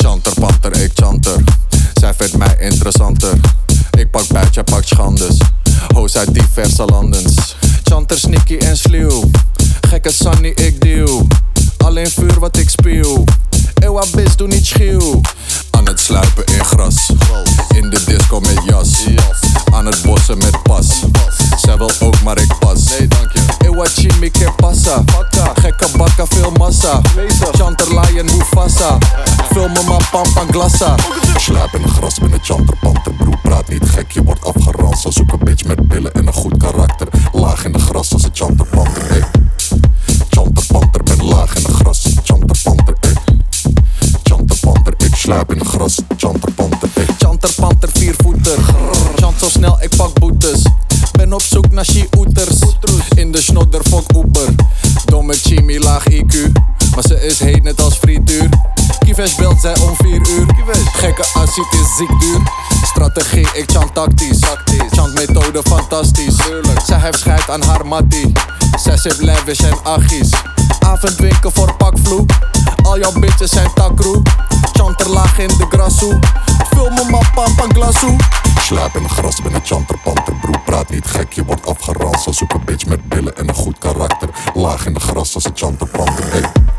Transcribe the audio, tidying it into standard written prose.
Chanter, panter, ik chanter. Zij vindt mij interessanter. Ik pak buit, jij pakt schandes. Hoes uit diverse landens. Chanter, sneaky en sluw. Gekke Sunny, ik deal. Alleen vuur wat ik spuw. Ewa bitch, doe niet schuw. Aan het sluipen in gras. In de disco met jas. Aan het bossen met pas. Zij wil ook, maar ik pas. Nee, dank je. Ewa chimi que pasa. Gekke bakka, veel massa. Chanter, lion, Mufasa. Vul me maar pampa glassa. Slaap in het gras met een chanter, panter. Broer, praat niet gek, je wordt afgeranst. Zoek een bitch met billen en een goed karakter. Laag in het gras als een chanter, panter, hey. Chanter, panter, ben laag in het gras. Chanter, panter, hey. Chanter, panter, ik slaap in het gras. Chanter, panter, hey. Chanter, panter, viervoeter. Chant zo snel, ik pak boetes. Ben op zoek naar she-oeters. In de snodder, fuck Uber. Domme chimie, laag IQ. Maar ze is heet net als frituur. Kivesh belt zij om 4 uur. Gekke assie, het is ziek duur. Strategie, ik chant tactisch. Chant methode, fantastisch. Zij heeft scheid aan haar mattie. Zij zit lavish en achies. Avondwinkel voor pakvloe. Al jouw bitches zijn takroe. Chanter laag in de grassoe. Vul me maar pampa glasoe. Slaap in het gras, ben een chanter, panter. Broer, praat niet gek, je wordt afgeranst. Zoek een bitch met billen en een goed karakter. Laag in het gras als een chanter, panter, hey.